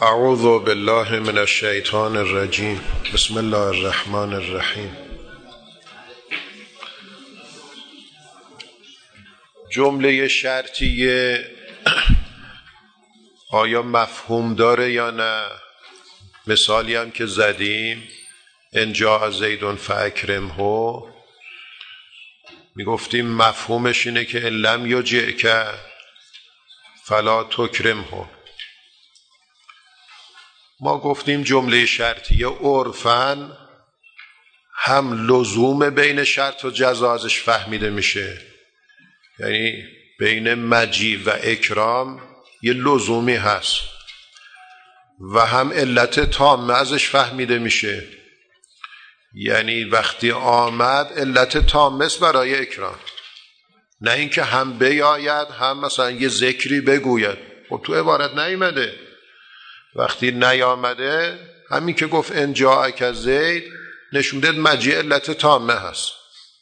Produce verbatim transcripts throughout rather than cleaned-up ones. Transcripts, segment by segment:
اعوذ بالله من الشیطان الرجیم. بسم الله الرحمن الرحیم. جمله شرطیه آیا مفهوم داره یا نه؟ مثالی هم که زدیم، ان جاء زید فاکرمه، میگفتیم مفهومش اینه که ان لم یجئک فلا تکرمه. ما گفتیم جمله شرطیه عرفاً هم لزوم بین شرط و جزا ازش فهمیده میشه، یعنی بین مجیء و اکرام یه لزومی هست، و هم علت تامه ازش فهمیده میشه، یعنی وقتی آمد علت تامه است برای اکرام، نه اینکه هم بیاید هم مثلا یه ذکری بگوید. خب تو عبارت نیامده. وقتی نیامده، همین که گفت ان جاءک زید نشون داد مجیء علت تامه هست.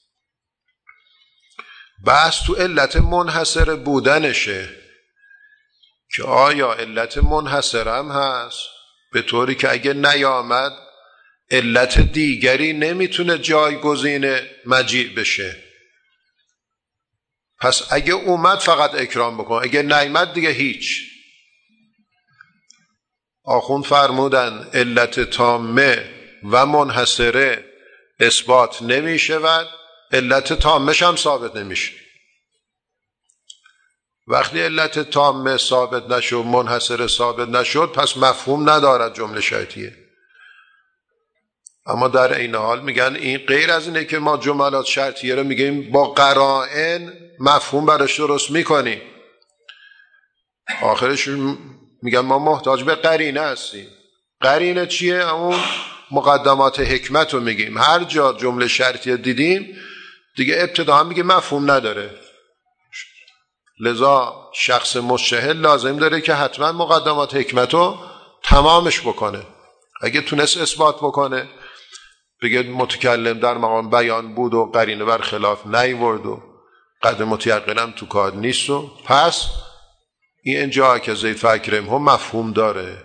بس تو علت منحصر بودنشه که آیا علت منحصر هم هست، به طوری که اگه نیامد علت دیگری نمیتونه جایگزین مجیء بشه. پس اگه اومد فقط اکرام بکن، اگه نیامد دیگه هیچ. آخوند فرمودن علت تامه و منحصره اثبات نمی شود، علت تامش هم ثابت نمیشه. وقتی علت تامه ثابت نشد، منحصره ثابت نشد، پس مفهوم ندارد جمله شرطیه. اما در این حال میگن این غیر از اینه که ما جملات شرطیه رو میگیم با قرائن مفهوم براش درست میکنیم. آخرش میگن ما محتاج به قرینه هستیم. قرینه چیه؟ اون مقدمات حکمت رو میگیم. هر جا جمله شرطیه دیدیم دیگه ابتدا هم میگه مفهوم نداره، لذا شخص مجتهد لازم داره که حتما مقدمات حکمت رو تمامش بکنه. اگه تونست اثبات بکنه، بگه متکلم در مقام بیان بود و قرینه بر خلاف نیورد و قدر متیقنم تو کار نیست، و پس این ان جاءک زید فاکرمه مفهوم داره.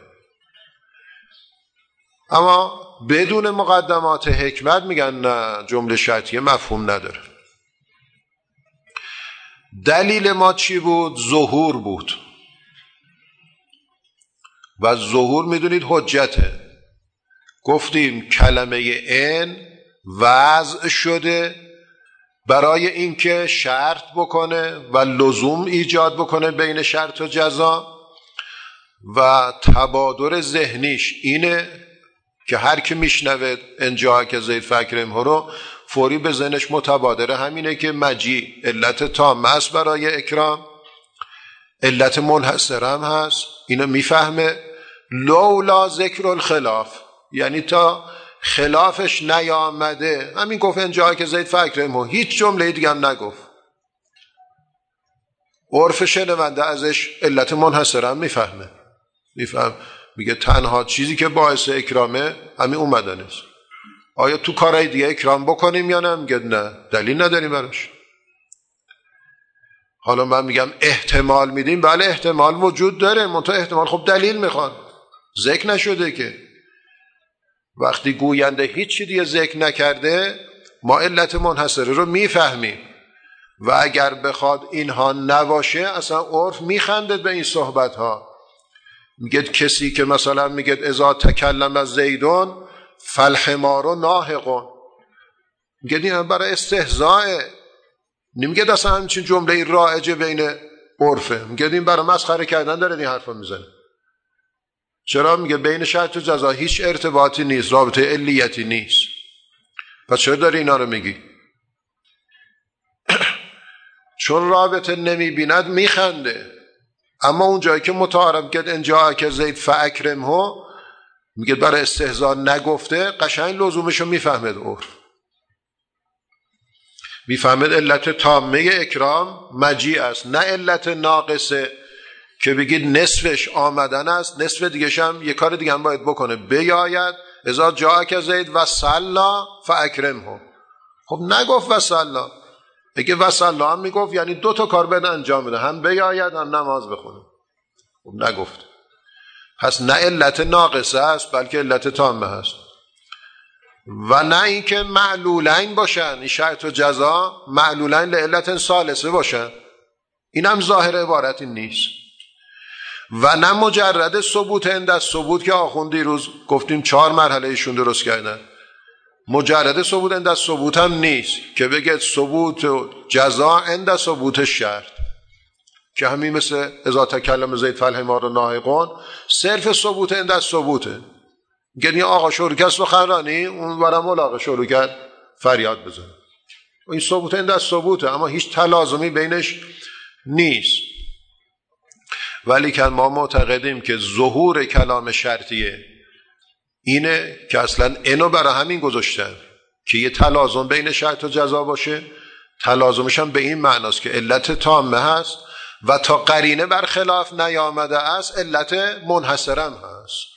اما بدون مقدمات حکمت میگن نه، جمله شرطیه مفهوم نداره. دلیل ما چی بود؟ ظهور بود، و ظهور میدونید حجته. گفتیم کلمه ان وضع شده برای اینکه شرط بکنه و لزوم ایجاد بکنه بین شرط و جزا، و تبادر ذهنیش اینه که هر کی میشنوه ان جاءک زید فاکرمه رو فوری به ذهنش متبادره همینه که مجیء علت تامه است برای اکرام، علت منحصر هم هست، اینو میفهمه. لولا ذکر الخلاف، یعنی تا خلافش نیامده همین گفت ان جاءک زید فاکرمه، هیچ جمله دیگه هم نگفت. عرف شنونده ازش علت منحصر هم میفهمه، میفهم میگه تنها چیزی که باعث اکرامه همین اومدن است. آیا تو کارهای دیگه اکرام بکنیم یا نه؟ میگه نه، دلیل نداریم براش. حالا من میگم احتمال میدیم، بله احتمال وجود داره، منتها احتمال خب دلیل میخواد، ذکر نشده که. وقتی گوینده هیچی دیگه ذکر نکرده ما علت منحصره رو میفهمیم، و اگر بخواد اینها نباشه اصلا عرف میخندد به این صحبت ها. میگه کسی که مثلا میگه اذا تکلم از زیدون فالحمار ناهقون، میگه این برای استهزاء، نمیگه اصلا همچین جمله رایجه بین عرفه، میگه این برای مسخره کردن داره این حرفا میزنه. چرا؟ میگه بین شرط و جزا هیچ ارتباطی نیست، رابطه علیتی نیست. پس چرا داری اینا رو میگی؟ چون رابطه نمیبیند میخنده. اما اون جایی که متعارف کرد ان جاءک زید فاکرمه، میگه برای استهزاء نگفته، قشنگ لزومشو میفهمد. عرف میفهمد علت تامه اکرام مجیء است، نه علت ناقصه که بگید نصفش آمدن است، نصف دیگه‌ش هم یه کار دیگه هم باید بکنه، بیاید اذا جاءک زید و صلا فاکرمه. خب نگفت و صلا، اگه و صلا هم میگفت یعنی دو تا کار باید انجام بده، هم بیاید هم نماز بخونه. خب نگفت. پس نه علت ناقصه است بلکه علت تامه است. و نه اینکه معلولین باشن، این شرط و جزا معلولین لعلت ثالثه باشن، این هم ظاهر عبارت این نیست. و نه مجرد ثبوت عند الثبوت که آخوندی روز گفتیم چهار مرحله ایشون درست کردن، مجرد ثبوت عند الثبوت هم نیست که بگه ثبوت جزا عند ثبوت شرط، که همین مثل اذا تکلم زید فالحمار ناهقون صرف ثبوت عند الثبوته. یعنی آقا شروع کرد سخنرانی، اون ورم آقا شروع کرد فریاد بزنه، این ثبوت عند الثبوته، اما هیچ تلازمی بینش نیست. ولی که ما معتقدیم که ظهور کلام شرطیه اینه که اصلا اینو برای همین گذاشتن که یه تلازم بین شرط و جزا باشه. تلازمش هم به این معناست که علت تامه هست و تا قرینه برخلاف نیامده است علت منحصرم هست.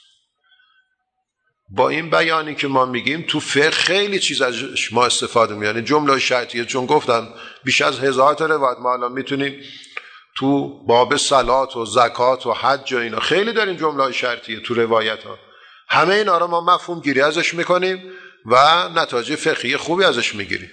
با این بیانی که ما میگیم تو فقه خیلی چیز ازش ما استفاده می‌کنیم، یعنی جمله شرطیه، چون گفتم بیش از هزار تا روایت ما الان میتونیم تو باب صلات و زکات و حج و اینا خیلی داریم جمله شرطیه تو روایت ها. همه اینا رو ما مفهوم گیری ازش میکنیم و نتایج فقهی خوبی ازش میگیریم.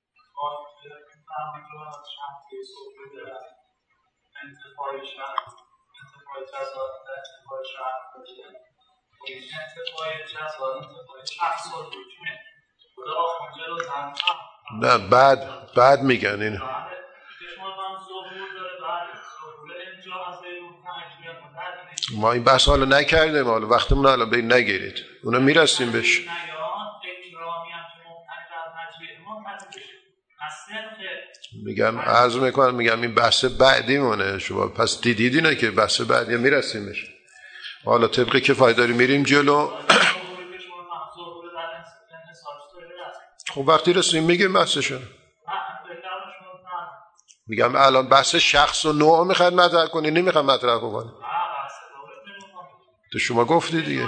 نه بعد بعد میگن این ما این بحث حالا نکردیم، حالا وقتمون الان به این نگیرید، اونا میرسیم بهش. میگم عرض میکنم میگم این بحث بعدی مونه شما پس دیدید اینه که بحث بعدی میرسیم بهش. حالا طبق کفایت داری میریم جلو. خب وقتی رسیم میگیم بحثشو. میگم الان بحث شخص و نوع میخواد مطرح کنی، نمیخواد مطرح کنی. تو شما گفتی دیگه.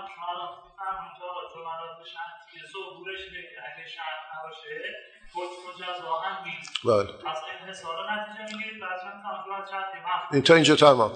بله. این تا اینجا تمام.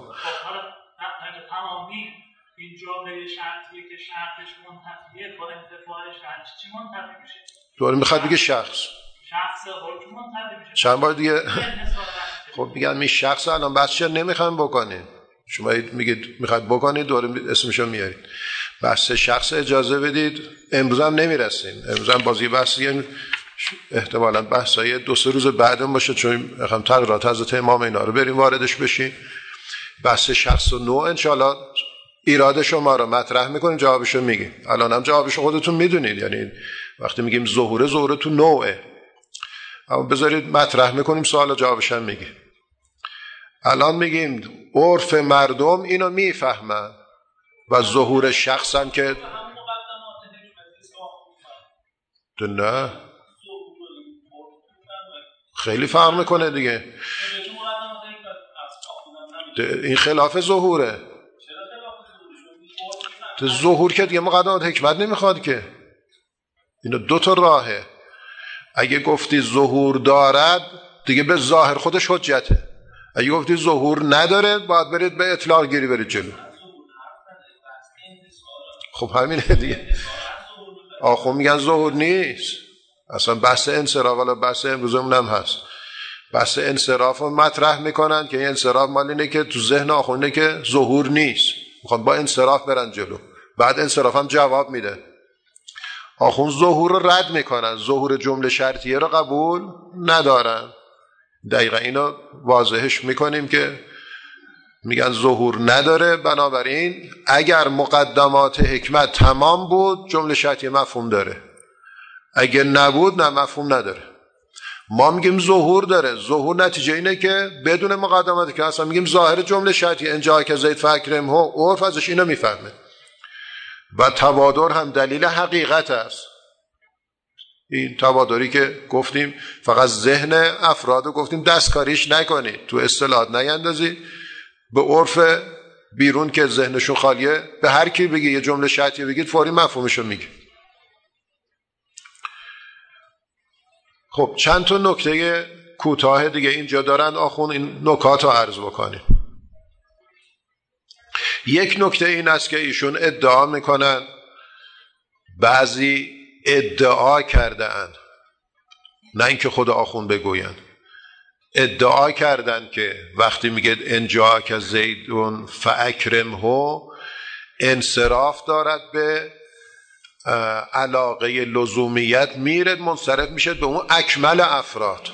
این جمله شرطیه که شرطش منتفیه با انتفاع شرط چی منتفی میشه؟ دوباره میخواد بگه شخص. شخص حکم منتفی میشه. چند بار دیگه خب میگن می شخص الان بحثش نمیخوام بکنید. شما میگید میخواد بکنید دوباره اسمشو میارید. بحث شخص اجازه بدید. امروز هم نمیرسیم. امروز هم بازی بحثی احتمالاً بحثای دو سه روز بعدم باشه، چون میخوام تغییرات حضرت امام اینا رو بریم واردش بشیم. بحث شخص و نوع انشالله ایراد شما رو مطرح میکنیم، جوابشو میگیم. الان هم جوابشو خودتون میدونید، یعنی وقتی میگیم ظهور ظهور تو نوعه، اما بذارید مطرح میکنیم سوال جوابش هم میگیم. الان میگیم عرف مردم اینو میفهمن و ظهور شخص هم که نه خیلی فرق میکنه دیگه. این خلاف ظهوره. تو ظهور که دیگه مقدمات حکمت نمیخواد که. اینو دو تا راهه. اگه گفتی ظهور دارد دیگه به ظاهر خودش حجته. اگه گفتی ظهور نداره باید برید به اطلاق گیری برید جلو. خب همینه دیگه. آخو میگن ظهور نیست. اصلا بحث انصراف، ولی بحث امروزمون هم هست. بحث انصراف رو مطرح میکنن که این انصراف مال اینه که تو ذهن آخونده که ظهور نیست، میخوان با انصراف برن جلو. بعد انصراف هم جواب میده. آخون ظهور رو رد میکنن، ظهور جمله شرطیه رو قبول ندارن. دقیقا اینو واضحش میکنیم که میگن ظهور نداره، بنابراین اگر مقدمات حکمت تمام بود جمله شرطیه مفهوم داره، اگر نبود نه مفهوم نداره. ما میگیم ظهور داره. ظهور نتیجه اینه که بدون مقدمات که اصلا میگیم ظاهر جمله شرطیه انجا که زید فاکرم ها، عرف ازش اینو میفهمه و توادر هم دلیل حقیقت است. این توادری که گفتیم فقط ذهن افراد رو گفتیم دستکاریش نکنید، تو اصطلاحات نیندازید، به عرف بیرون که ذهنشون خالیه به هر کی بگی یه جمله شرطیه بگید فوری مفهومشو میگه. خب چند تا نکته کوتاه دیگه اینجا دارن آخون، این نکات رو عرض بکنیم. یک نکته این است که ایشون ادعا میکنن، بعضی ادعا کرده اند، نه اینکه خود آخوند بگویند، ادعا کردند که وقتی میگه ان جاءک زیدون فاکرمه انصراف دارد به علاقه لزومیت، میره منصرف میشه به اون اکمل افراد.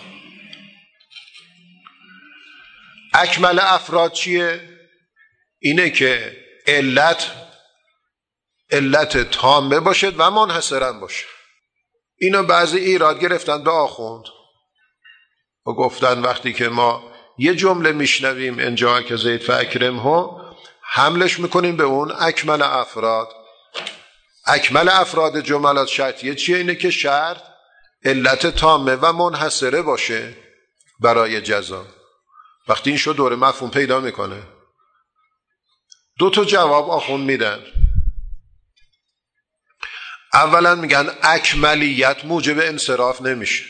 اکمل افراد چیه؟ اینه که علت علت تامه باشد و منحصرا باشه. اینو بعضی ایراد گرفتن به آخوند و گفتن وقتی که ما یه جمله میشنویم ان جاءک زید فاکرمه، حملش میکنیم به اون اکمل افراد. اکمل افراد جملات شرطیه چیه؟ اینه که شرط علت تامه و منحصره باشه برای جزا. وقتی این شد دوره مفهوم پیدا میکنه. دو تا جواب آخوند میدن. اولا میگن اکملیت موجب انصراف نمیشه،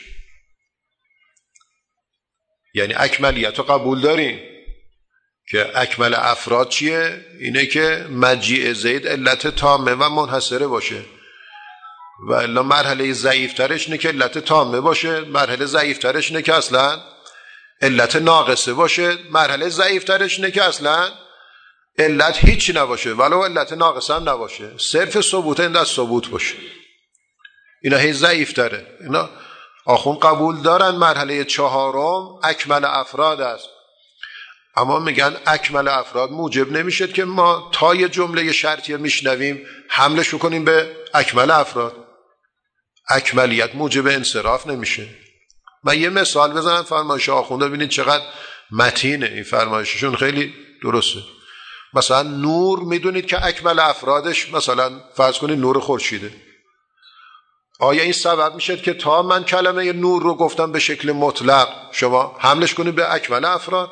یعنی اکملیت رو قبول داریم که اکمل افراد چیه؟ اینه که مجیء زید علت تامه و منحصره باشه، و الا مرحله ضعیفترش اینه که علت تامه باشه، مرحله ضعیفترش اینه که اصلا علت ناقصه باشه، مرحله ضعیفترش اینه که اصلا علت هیچی نباشه ولو علت ناقصه هم نباشه، صرف ثبوت این دست ثبوت باشه. اینا هی ضعیفتره. اینا آخوند قبول دارن مرحله چهارم اکمل افراد است، اما میگن اکمل افراد موجب نمیشه که ما تا یه جمله شرطیه میشنویم حملش کنیم به اکمل افراد. اکملیت موجب انصراف نمیشه. من یه مثال بزنم فرمایش آخونده ببینید چقدر متینه این فرمایششون، خیلی درسته. مثلا نور میدونید که اکمل افرادش مثلا فرض کنید نور خورشیده. آیا این سبب میشه که تا من کلمه نور رو گفتم به شکل مطلق شما حملش کنید به اکمل افراد؟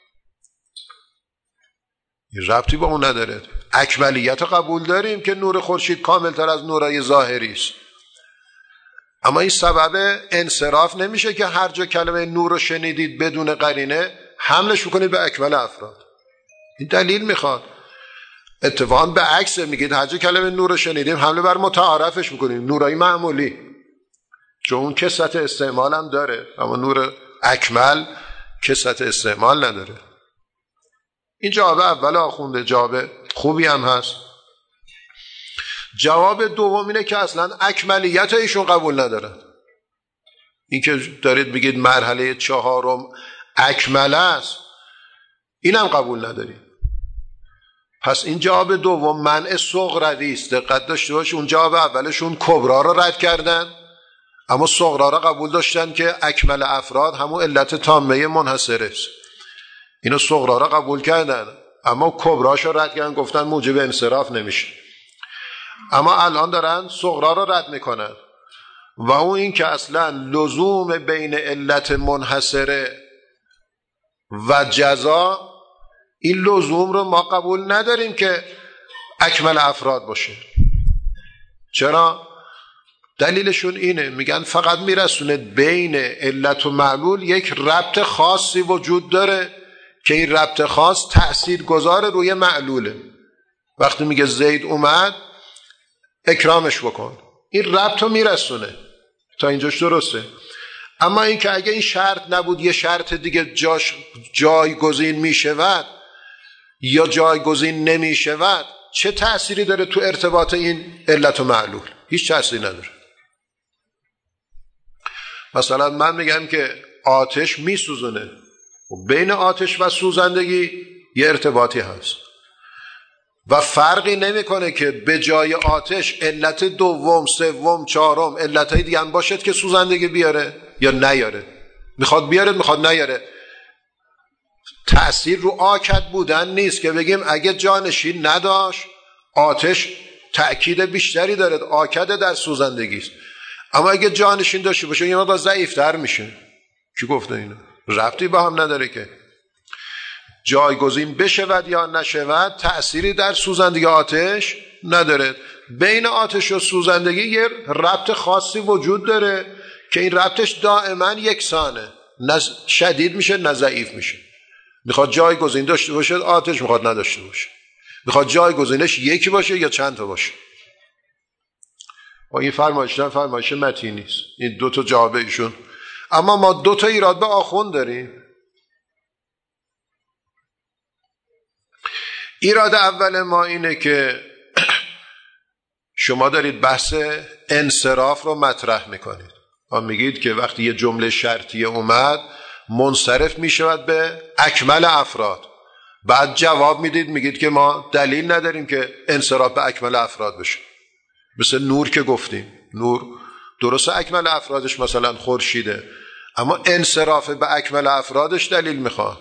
این ربطی با اون نداره. اکملیت قبول داریم که نور خورشید کاملتر از نورای ظاهری است، اما این سبب انصراف نمیشه که هر جا کلمه نور رو شنیدید بدون قرینه حملش کنید به اکمل افراد. این دلیل میخواد. اتفاقا به عکس میگید هر جا کلمه نور رو شنیدیم حمله بر متعارفش میکنیم، نورای معمولی، چون اون کثرت استعمال هم داره، اما نور اکمل کثرت استعمال نداره. این جواب اول آخونده، جواب خوبی هم هست. جواب دوم اینه که اصلا اکملیت ایشون قبول ندارن. این که دارید بگید مرحله چهارم اکمل است، اینم قبول ندارید. پس این جواب دوم منع صغروی است. دقت داشته باش، اون جواب اولشون کبرا رو رد کردن، اما صغرا رو قبول داشتن که اکمل افراد همون علت تامه منحصره است. اینو صغرا رو قبول کردن، اما کبراش رو رد کردن، گفتن موجب انصراف نمیشه. اما الان دارن صغرا رو رد میکنن، و اون این که اصلا لزوم بین علت منحصره و جزا، این لزوم رو ما قبول نداریم که اکمل افراد باشه. چرا؟ دلیلشون اینه، میگن فقط میرسونه بین علت و معلول یک ربط خاصی وجود داره که این ربط خاص تأثیر گذار روی معلوله. وقتی میگه زید اومد اکرامش بکن، این ربط رو میرسونه. تا اینجاش درسته. اما این که اگه این شرط نبود یه شرط دیگه جاش جایگزین میشود یا جایگزین نمیشود، چه تأثیری داره تو ارتباط این علت و معلول؟ هیچ تأثیری نداره. مثلا من میگم که آتش میسوزونه، بین آتش و سوزندگی یه ارتباطی هست و فرقی نمیکنه که به جای آتش علت دوم، سوم، چهارم علتهای دیگه هم باشد که سوزندگی بیاره یا نیاره. میخواد بیاره میخواد نیاره. تأثیر رو آکد بودن نیست که بگیم اگه جانشین نداشت آتش تأکید بیشتری داره، آکد در سوزندگی است. اما اگه جانشین داشته باشه یه مقدار ضعیف‌تر میشه. کی گفته اینو؟ ربطی با هم نداره که جایگزین بشود یا نشود تأثیری در سوزندگی آتش نداره. بین آتش و سوزندگی یه ربط خاصی وجود داره که این ربطش دائما یکسانه، نه شدید میشه نه ضعیف میشه. میخواد جایگزین داشته باشه آتش، میخواد نداشته باشه. میخواد جایگزینش یکی باشه یا چند تا باشه. و این فرمایش نه فرمایش متین نیست. این دو تا جواب ایشون. اما ما دو تا ایراد به آخوند داریم. ایراد اول ما اینه که شما دارید بحث انصراف رو مطرح میکنید و میگید که وقتی یه جمله شرطیه اومد منصرف میشود به اکمل افراد. بعد جواب میدید میگید که ما دلیل نداریم که انصراف به اکمل افراد بشه. مثل نور که گفتیم، نور درسته اکمل افرادش مثلا خورشیده، اما انصراف به اکمل افرادش دلیل میخواد.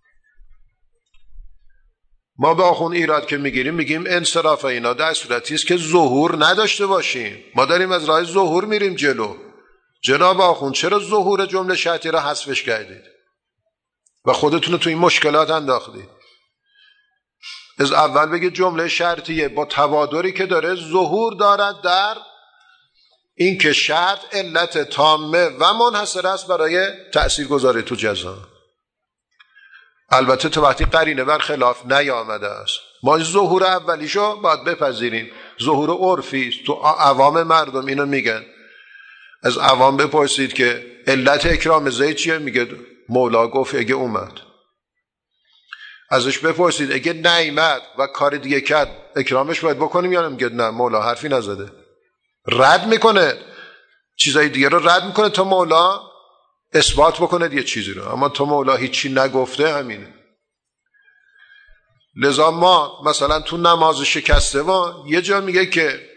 ما به آخون ایراد که میگیریم میگیم انصراف اینا در صورتی است که ظهور نداشته باشیم. ما داریم از راه ظهور میریم جلو. جناب آخون چرا ظهور جمله شرطی را حذفش کردید و خودتون رو تو این مشکلات انداختید؟ از اول بگید جمله شرطیه با تبادری که داره ظهور دارد در این که شرط علت تامه و منحصر است برای تأثیر گذاری تو جزا. البته تو وقتی قرینه بر خلاف نیامده است ما ظهور اولیشو باید بپذیریم. ظهور عرفی است. تو عوام مردم اینو میگن. از عوام بپرسید که علت اکرام زید چیه؟ میگه مولا گفت اگه اومد. ازش بپرسید اگه نیامد و کار دیگه کرد اکرامش باید بکنیم یا نه؟ میگه نه مولا حرفی نزده. رد میکنه چیزای دیگه رو رد میکنه تا مولا اثبات بکنه یه چیزی رو. اما تا مولا هیچی نگفته همینه. لذا ما مثلا تو نماز شکسته ما یه جا میگه که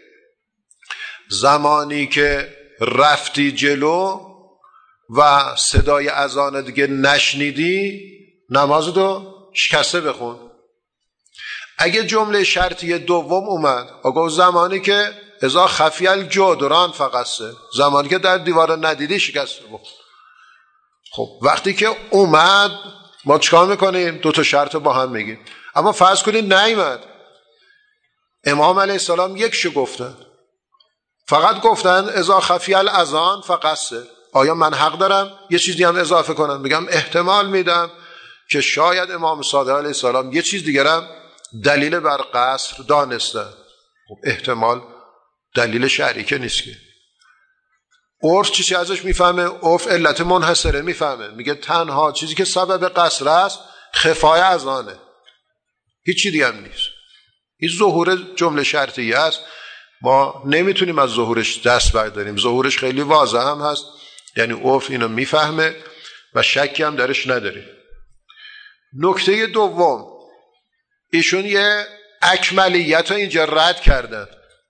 زمانی که رفتی جلو و صدای اذان دیگه نشنیدی نماز تو شکسته بخون. اگه جمله شرطی دوم اومد آگه زمانی که اذا خفی الجدران فقط سه، زمانی که در دیوار ندیدی شکسته بخون. خب وقتی که اومد ما چکار میکنیم؟ دو تا شرط با هم میگیم. اما فرض کنید نیامد. امام علیه السلام یکشو گفتن، فقط گفتن اذا خفی الاذان فقط سه. آیا من حق دارم یه چیزی هم اضافه کنم بگم احتمال میدم که شاید امام صادق علیه السلام یه چیز دیگرم دلیل بر قصر دانستن؟ خب احتمال دلیل شرعی که نیست که. عرف چیزی ازش میفهمه؟ عرف علت منحصره میفهمه، میگه تنها چیزی که سبب قصر است خفای اذانه، هیچی دیگه هم نیست. این ظهور جمله شرطیه است. ما نمیتونیم از ظهورش دست برداریم. ظهورش خیلی واضح هم هست، یعنی عرف اینو میفهمه و شکی هم درش نداره. نکته دوم، ایشون یه اکملیت رو اینجا رد کردن.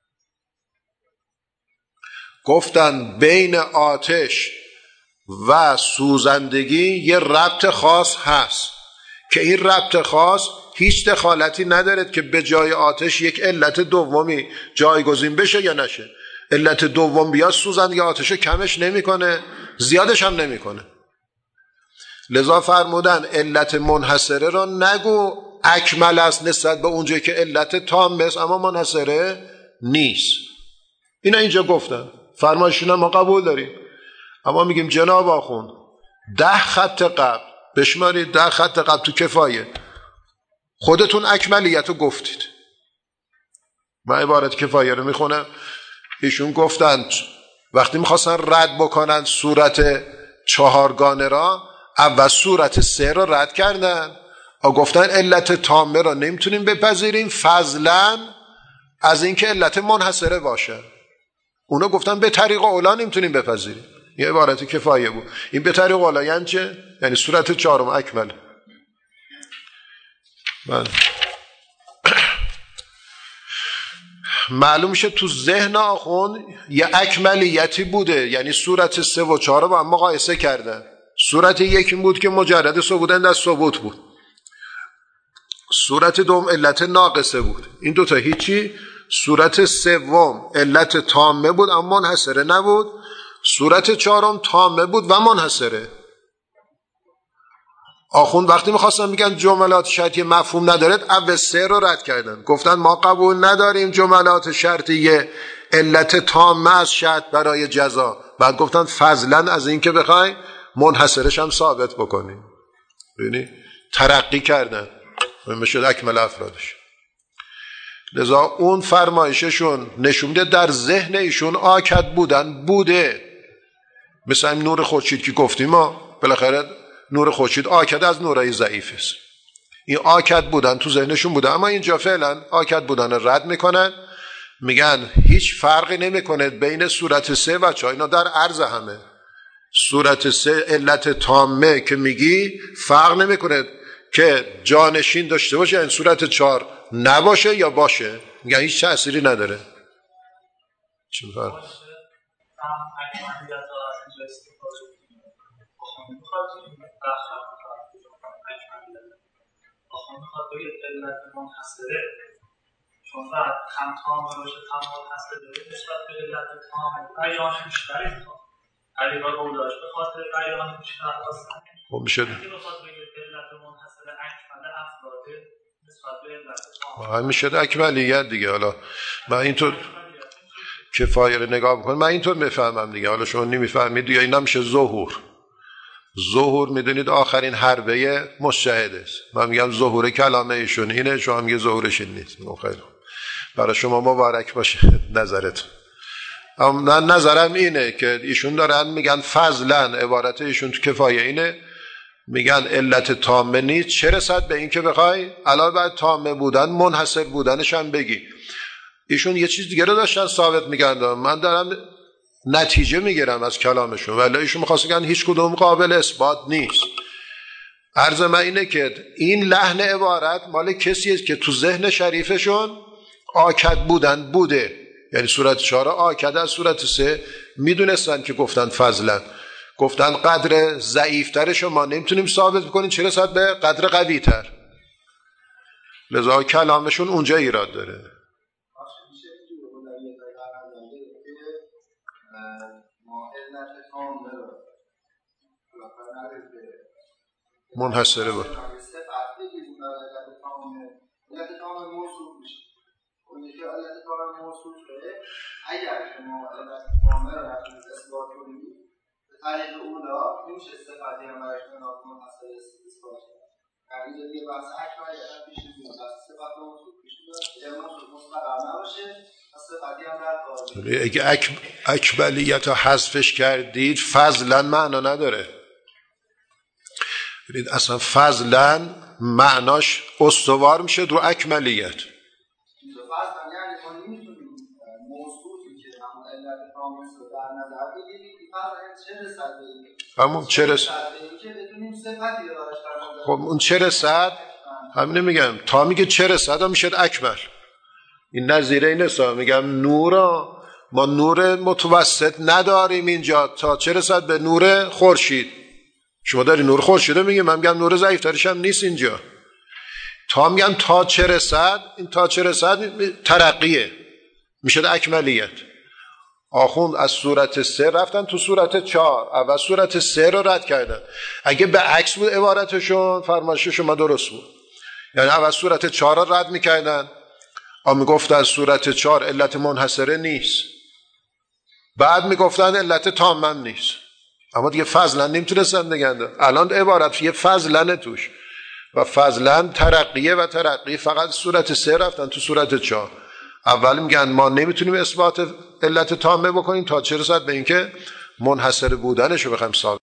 گفتن بین آتش و سوزندگی یه ربط خاص هست که این ربط خاص هیچ دخالتی ندارد که به جای آتش یک علت دومی جایگزین بشه یا نشه. علت دوم بیاد سوزندگی آتش کمش نمیکنه، زیادش هم نمیکنه. لذا فرمودن علت منحصره را نگو اکمل است نسبت به اونجایی که علت تام است اما منحصره نیست. اینا اینجا گفتن، فرمایشون ما قبول داریم. اما میگیم جناب آخوند ده خط قبل بشمارید، ده خط قبل تو کفایه خودتون اکملیت رو گفتید. من عبارت کفایه رو میخونم. ایشون گفتن وقتی میخواستن رد بکنن صورت چهارگانه را، اول صورت سه را رد کردن و گفتن علت تامه را نمیتونیم بپذیریم فضلا از اینکه علت منحصره باشه. اونا گفتن به طریق اولا نمیتونیم بپذیریم. یه عبارت کفایه بود. این به طریق اولا یعنی چه؟ یعنی صورت چهارم اکمل. من معلوم میشه تو ذهن آخوند یه اکملیتی بوده، یعنی صورت سه و چهار رو با هم مقایسه کردن. صورت یکی بود که مجرد ثبوتن در ثبوت بود، صورت دوم علت ناقصه بود، این دوتا هیچی. صورت سوم علت تامه بود اما منحصره نبود، صورت چهارم تامه بود و منحصره. آخوند وقتی میخواستن میگن جملات شرطی مفهوم ندارد اول سه رو رد کردن، گفتن ما قبول نداریم جملات شرطی علت تامه از شرط برای جزا. بعد گفتن فضلا از این که بخوایم منحصرش هم ثابت بکنیم. یعنی ترقی کردن و شد اکمل افرادش. لذا اون فرمایششون نشون میده در ذهن ایشون آکد بودن بوده. مثلا نور خورشید که گفتیم ما بالاخره نور خورشید آکد از نورای ضعیف است. این آکد بودن تو ذهنشون بوده، اما اینجا فعلا آکد بودن رد میکنن، میگن هیچ فرقی نمیکنه بین صورت سه و چهار. اینا در عرض همه صورت سه علت تامه که میگی فرق نمیکنه که جانشین داشته باشه، این صورت چهار نباشه یا باشه، میگن هیچ تأثیری نداره. چه فرق؟ چون فقط هم تامه باشه تام منحصره نسبت به علت تامه بیانش بیشتر میخواد. علی با قولاش به خاطر بیان بیشتر هستن. خب میشه اگه بخواد بگه علت منحصره اکمل افراده نسبت به علت تامه هم میشه اکملیت دیگه. حالا من اینطور کفایه رو نگاه بکنم، من اینطور میفهمم دیگه، حالا شما نمیفهمید دیگه. اینا میشه ظهور. ظهور میدونید آخرین حربه مشاهد است. من میگم ظهور کلامه ایشون اینه، شما میگه ظهورش این نیست. خیلی برای شما مبارک باشه نظرت. اما نظرم اینه که ایشون دارن میگن فضلا، عبارت ایشون تو کفایه اینه، میگن علت تامه نیست، چه رسد به این که بخوای علاوه بر تامه بودن منحصر بودنش هم بگی. ایشون یه چیز دیگه رو داشتن ثابت میگن، من دارم نتیجه میگیرم از کلامشون، ولی ایشون میخواست بگن هیچ کدوم قابل اثبات نیست. عرض من اینه که این لحن عبارت مال کسیه که تو ذهن شریفشون آکد بودن بوده، یعنی صورت چهار آکد از صورت سه میدونستن که گفتن فضلا، گفتن قدر ضعیفتر ما نمیتونیم ثابت بکنیم، چه رسد به قدر قوی تر. لذا کلامشون اونجا ایراد داره. منحصره بود اگر شما علت تامه رو نتونید اثبات کنید به طریق اولا نمیشه صفتی هم برش منحصر اثبات کنید. یعنی یه بحث اکملیت هم پیش میاد، صفت موصول پیش میاد، یه موصول مستقر نباشه صفتی هم در کار. اگه اک... اکملیت رو حذفش کردید فضلا معنا نداره. ببینید اصلا فضلا معناش استوار میشه رو اکملیت. همون چه رسد؟ خب اون چه رسد؟ همینه میگم تا میگه چه رسد هم میشه اکمل. این نظیره این است، میگم نورا ما نور متوسط نداریم اینجا تا چه رسد به نور خورشید. شما داری نور خورشید میگی، من میگم نور ضعیف ترش هم نیست اینجا. تا میگم تا چه رسد، این تا چه رسد ترقیه، میشه اکملیت. آخوند از صورت سه رفتن تو صورت چهار، اول صورت سه رو رد کردن. اگه به عکس بود عبارتشون فرمایش شما درست بود، یعنی اول صورت چهار رو رد میکردن، اما میگفت از صورت چهار علت منحصره نیست، بعد میگفتن علت تامم نیست، اما دیگه فضلا نمیتونستن بگن. الان عبارت یه فضلنه توش و فضلا ترقیه و ترقیه فقط صورت سه رفتن تو صورت چهار. اول میگن ما نمیتونیم اثبات علت تامه بکنیم تا چه رسد به اینکه منحصر بودنش رو بخوایم ثابت